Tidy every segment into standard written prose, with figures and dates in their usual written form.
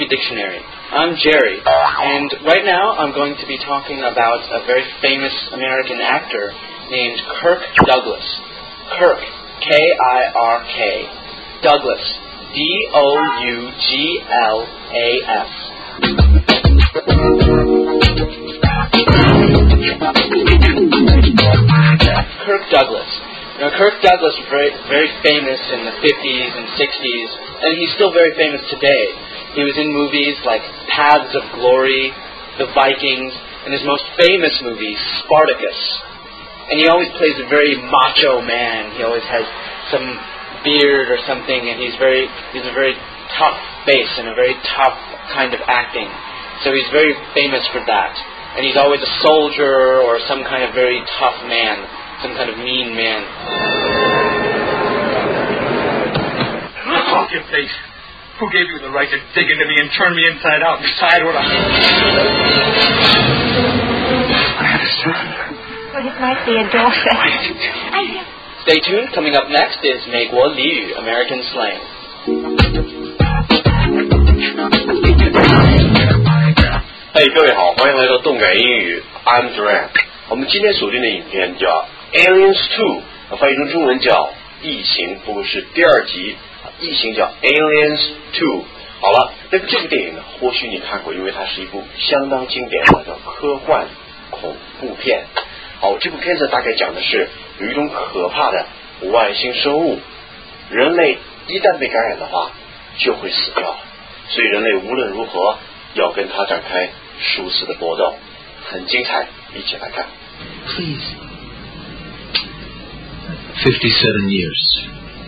Movie Dictionary. I'm Jerry, and right now I'm going to be talking about a very famous American actor named Kirk Douglas. Kirk, K-I-R-K. Douglas, D-O-U-G-L-A-S. Kirk Douglas. Kirk Douglas was very famous in the 50s and 60s, and he's still very famous today. He was in movies like Paths of Glory, The Vikings, and his most famous movie, Spartacus. And he always plays a very macho man. He always has some beard or something, and he's a very tough face and a very tough kind of acting. So he's very famous for that. And he's always a soldier or some kind of very tough man, some kind of mean man. Look off your face. Who gave you the right to dig into me and turn me inside out and decide what I had a son. Well, it might be a daughter. Stay tuned. Coming up next is 美国俚语 American slang. Hey, 各位好，欢迎来到动感英语 I'm Duran。我们今天锁定的影片叫 Aliens 2，翻译成中文叫异形，不过是第二集。异形叫 Aliens 2。好了，那么这部电影呢，或许你看过，因为它是一部相当经典的科幻恐怖片。好，这部片子大概讲的是有一种可怕的外星生物，人类一旦被感染的话就会死掉，所以人类无论如何要跟它展开殊死的搏斗，很精彩，一起来看。 Please. 57 years.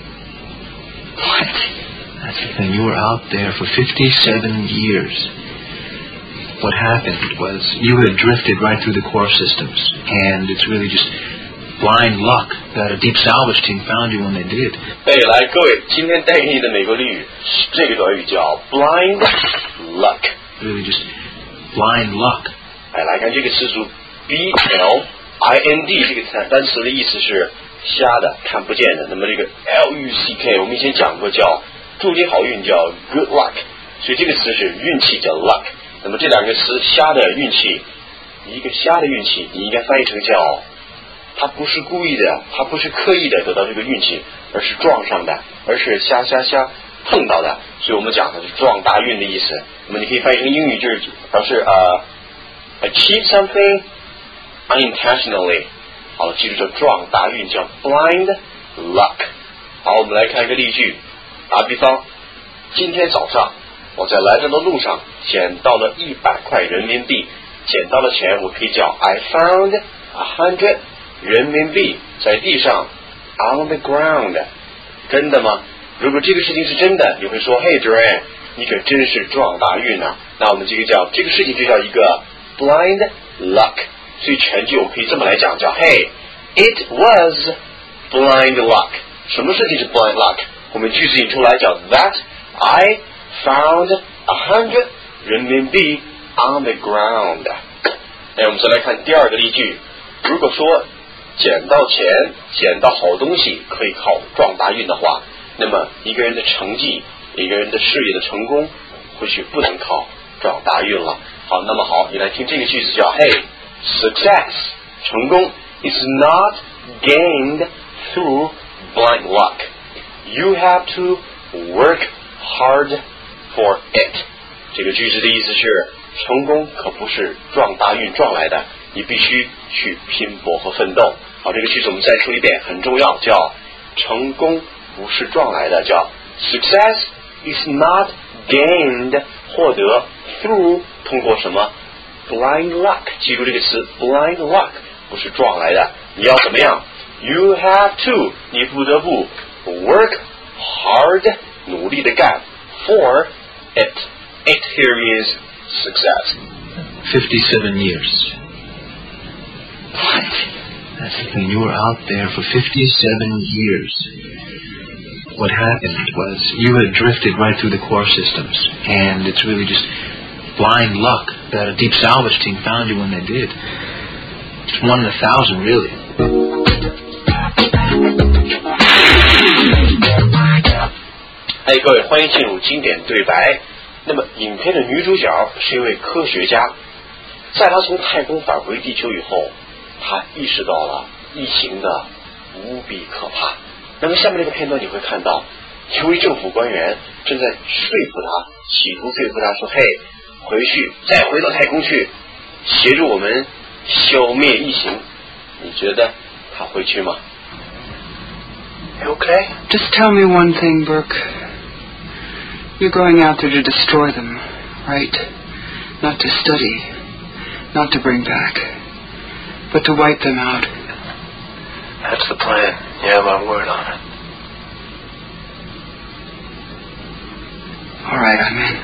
What? That's the thing. You were out there for 57 years. What happened was you had drifted right through the core systems, and it's really just blind luck that a deep salvage team found you when they did. 来，各位，今天带给你的美国俚语，这个短语叫 blind luck. Really just blind luck. 来看这个词组 B-L-I-N-D 这个单词的意思是瞎的、看不见的。那么这个 L-U-C-K 我们以前讲过，叫祝你好运，叫 good luck， 所以这个词是运气，叫 luck。那么这两个词，瞎的运气，一个瞎的运气，你应该翻译成叫他不是故意的，他不是刻意的得到这个运气，而是撞上的，而是瞎碰到的，所以我们讲的是撞大运的意思。那么你可以翻译成英语，就是表示achieve something unintentionally。好，记住这撞大运叫 blind luck。好，我们来看一个例句。打比方，今天早上我在来这的路上捡到了100块人民币。捡到了钱，我可以叫 I found 100人民币在地上 on the ground。真的吗？如果这个事情是真的，你会说 Hey Duran， 你可真是撞大运啊。那我们这个事情就叫一个 blind luck。所以全句我可以这么来讲，叫 Hey, it was blind luck。什么事情是 blind luck？ 我们句子引出来叫 That I found 100人民币 on the ground。我们再来看第二个例句。如果说捡到钱、捡到好东西可以靠撞大运的话，那么一个人的成绩、一个人的事业的成功，或许不能靠撞大运了。好，那么好，你来听这个句子叫 Hey。Success 成功 is not gained through blind luck. You have to work hard for it. 这个句子的意思是，成功可不是撞大运撞来的，你必须去拼搏和奋斗。好，这个句子我们再说一遍，很重要，叫成功不是撞来的，叫 Success is not gained 获得 through 通过什么？Blind luck， 记住这个词 blind luck 不是撞来的，你要怎么样 ？You have to， 你不得不 work hard， 努力的干 for it。It here means success. 57 years. What? That's the thing. You were out there for 57 years. What happened was you had drifted right through the core systems, and it's really just blind luck that a deep salvage team found you when they did. It's 1 in 1,000, really. 各位，欢迎进入经典对白。 那么影片的女主角是一位科学家，在她从太空返回地球以后，她意识到了异形的无比可怕。那么下面这个片段你会看到，一位政府官员正在说服她，企图说服她说：“嘿，再回到太空去，协助我们消灭异形。”你觉得他会去吗？ You okay? Just tell me one thing, Burke. You're going out there to destroy them, right? Not to study, not to bring back, but to wipe them out. That's the plan. You have my word on it. All right, I'm in.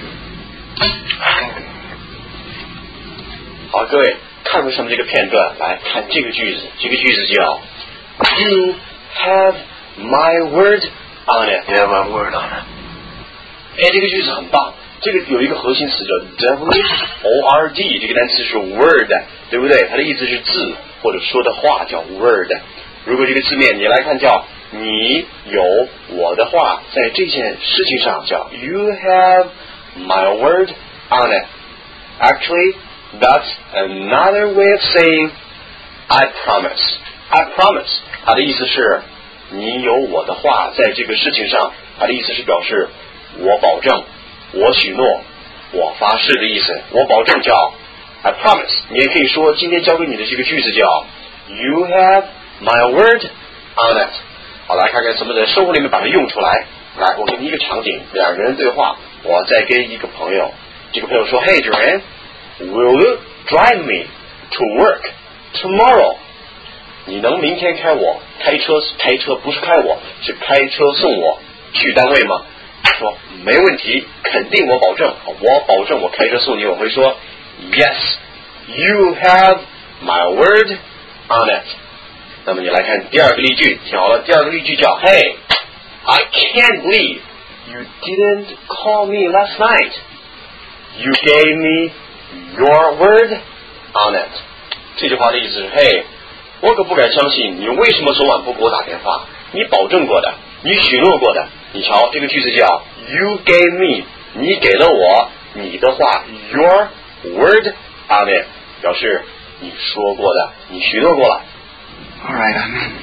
好，各位看过上面这个片段，来看这个句子。这个句子叫 You have my word on it. You have my word on it. 哎，这个句子很棒。这个有一个核心词叫 word， 这个单词是 word， 对不对？它的意思是字或者说的话叫 word。如果这个字面你来看叫你有我的话，在这件事情上叫 You have my word on it. Actually, that's another way of saying I promise. I promise. 它的意思是你有我的话，在这个事情上，它的意思是表示我保证，我许诺，我发誓的意思。我保证叫 I promise。你也可以说今天教给你的这个句子叫 You have my word on it。好，来看看怎么在生活里面把它用出来。来，我给你一个场景，两个人对话。我在跟一个朋友，这个朋友说 Hey Joanne, will you drive me to work tomorrow？ 你能明天开车不是开我，是开车送我去单位吗？说没问题，肯定我保证我开车送你。我会说 Yes, you have my word on it。 那么你来看第二个例句，听好了，第二个例句叫 Hey, I can't believe you didn't call me last night. You gave me your word on it。 这句话的意思是嘿，我可不敢相信你为什么昨晚不给我打电话，你保证过的，你许诺过的。你瞧，这个句子叫 You gave me， 你给了我你的话 Your word on it， 表示你说过的，你许诺过了。 All right, I'm in.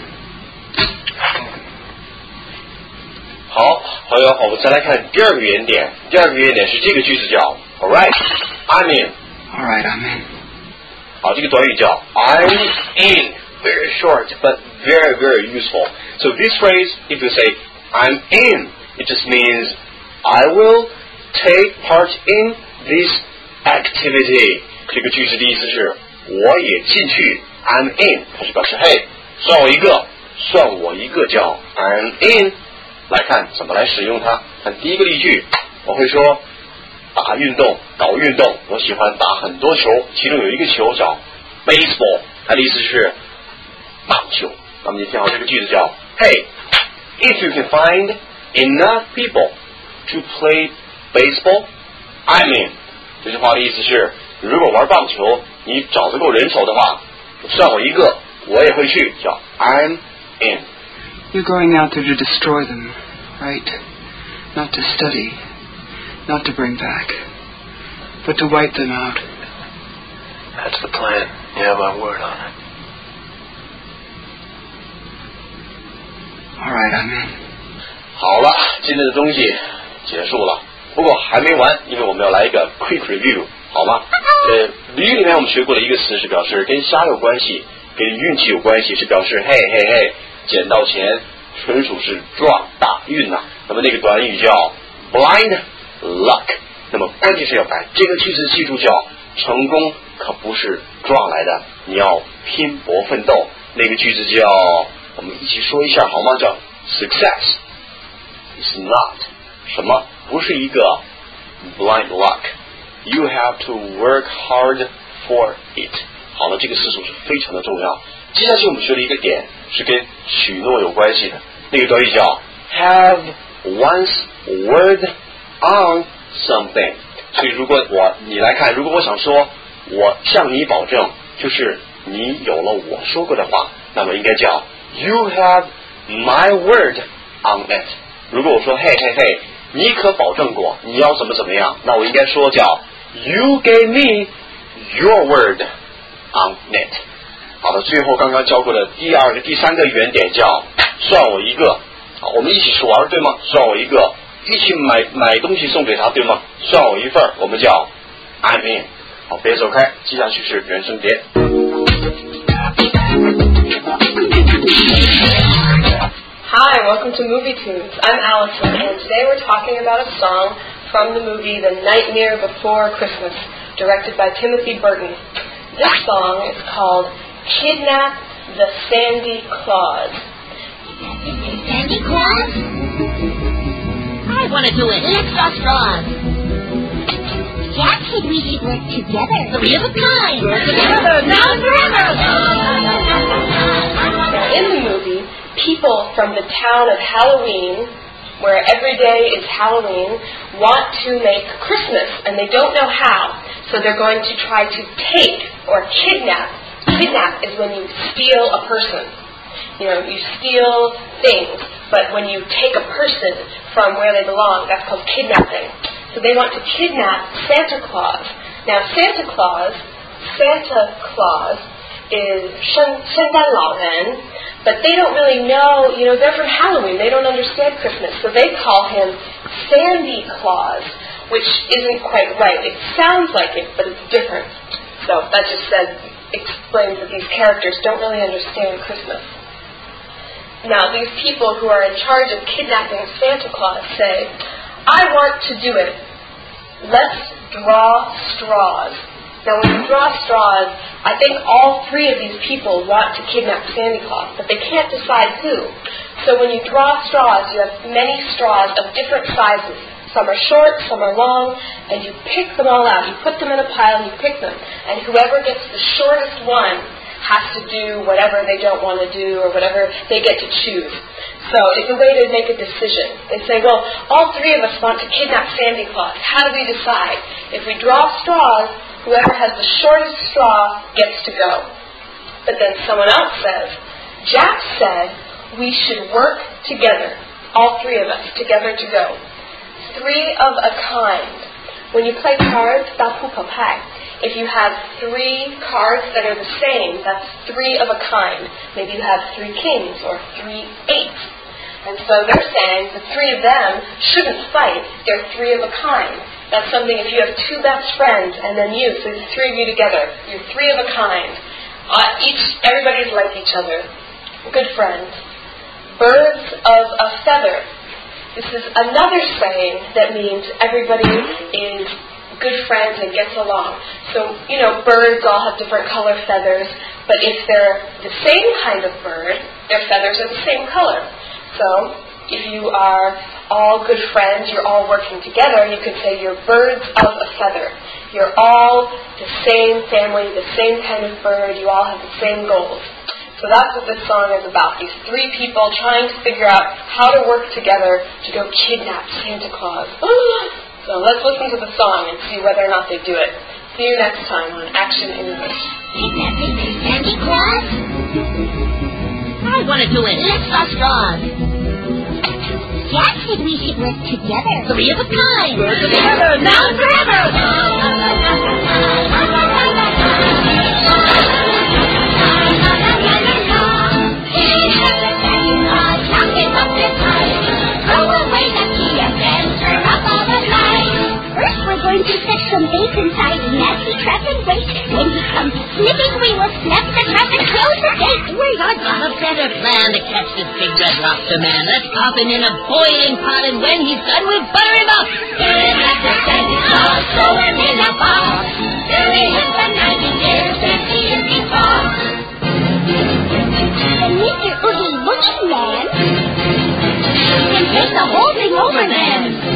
好，朋友，我们再来看第二个原点。第二个原点是这个句子叫 All right, I'm in. All right, I'm in. 好，这个短语叫 I'm in. Very short, but very, very useful. So this phrase, if you say I'm in, it just means I will take part in this activity. 这个句子的意思是我也进去 I'm in， 它是表示嘿，算我一个叫 I'm in。 来看怎么来使用它。看第一个例句，我会说搞运动，我喜欢打很多球，其中有一个球叫 baseball， 它的意思是棒球。那么你听好这个句子叫 Hey, if you can find enough people to play baseball, I'm in。 这句话的意思是如果玩棒球你找得够人手的话，算我一个，我也会去，叫 I'm in。 You're going out there to destroy them, right? Not to study, not to bring back, but to wipe them out. That's the plan. You have my word on it. All right, I'm in. 好了，今天的东西结束了，不过还没完，因为我们要来一个 quick review， 好吗？review 里面我们学过的一个词是表示跟瞎有关系，跟运气有关系，是表示嘿嘿嘿，捡到钱，纯属是撞大运呐。那么那个短语叫 blind luck。那么关键是要把这个句子记住，叫成功可不是撞来的，你要拼搏奋斗。那个句子叫，我们一起说一下好吗？叫 success is not 什么，不是一个 blind luck。 You have to work hard for it。 好了，这个词组是非常的重要。接下去我们学了一个点是跟许诺有关系的，那个短语叫 have one's word on something。 所以如果你来看，如果我想说我向你保证，就是你有了我说过的话，那么应该叫 You have my word on it。 如果我说嘿嘿嘿， 你可保证过你要怎么样？那我应该说叫 You gave me your word on it。好的，最后刚刚教过的第三个原点叫算我一个。好，我们一起去玩对吗？算我一个。一起买东西送给他对吗？算我一份，我们叫 I'm in。好，别走开，接下去是原声碟。 Hi, welcome to Movie Tunes. I'm Allison, and today we're talking about a song from the movie The Nightmare Before Christmas, directed by Timothy Burton. This song is called Kidnap the Sandy Claus. Sandy Claus? I want to do it. Let's draw straws. Jack said we should work together. Three of a kind. Work together, now and forever. Now, in the movie, people from the town of Halloween, where every day is Halloween, want to make Christmas, and they don't know how. So they're going to try to take or kidnap. Kidnap is when you steal a person. You know, you steal things, but when you take a person from where they belong, that's called kidnapping. So they want to kidnap Santa Claus. Now, Santa Claus is 圣诞老人, but they don't really know, you know, they're from Halloween. They don't understand Christmas, so they call him Sandy Claus, which isn't quite right. It sounds like it, but it's different. So that just explains that these characters don't really understand Christmas. Now, these people who are in charge of kidnapping Santa Claus say, I want to do it. Let's draw straws. Now, when you draw straws, I think all three of these people want to kidnap Santa Claus, but they can't decide who. So when you draw straws, you have many straws of different sizes. Some are short, some are long, and you pick them all out. You put them in a pile and you pick them. And whoever gets the shortest one has to do whatever they don't want to do or whatever they get to choose. So it's a way to make a decision. They say, well, all three of us want to kidnap Santa Claus. How do we decide? If we draw straws, whoever has the shortest straw gets to go. But then someone else says, Jack said we should work together, all three of us, together to go. Three of a kind. When you play cards, 打扑克牌, if you have three cards that are the same, that's three of a kind. Maybe you have 3 kings or 3 eights. And so they're saying the three of them shouldn't fight. They're three of a kind. That's something if you have 2 best friends and then you, so the 3 of you together, you're 3 of a kind. Everybody's like each other. Good friends. Birds of a feather. This is another saying that means everybody is good friends and gets along. So, you know, birds all have different color feathers, but if they're the same kind of bird, their feathers are the same color. So, if you are all good friends, you're all working together, you could say you're birds of a feather. You're all the same family, the same kind of bird, you all have the same goals. So that's what this song is about, these 3 people trying to figure out how to work together to go kidnap Santa Claus. So let's listen to the song and see whether or not they do it. See you next time on Action English. Kidnapping Sandy Claus? I want to do it. Let's draw straws. Jack said we should work together. 3 of a kind. Work together, now and forever. Going to set some bait inside a nasty trap and wait. When he comes sniffing, we will snap the trap and close the gate. Wait, I've got a better plan to catch this big red lobster man. Let's pop him in a boiling pot, and when he's done, we'll butter him up.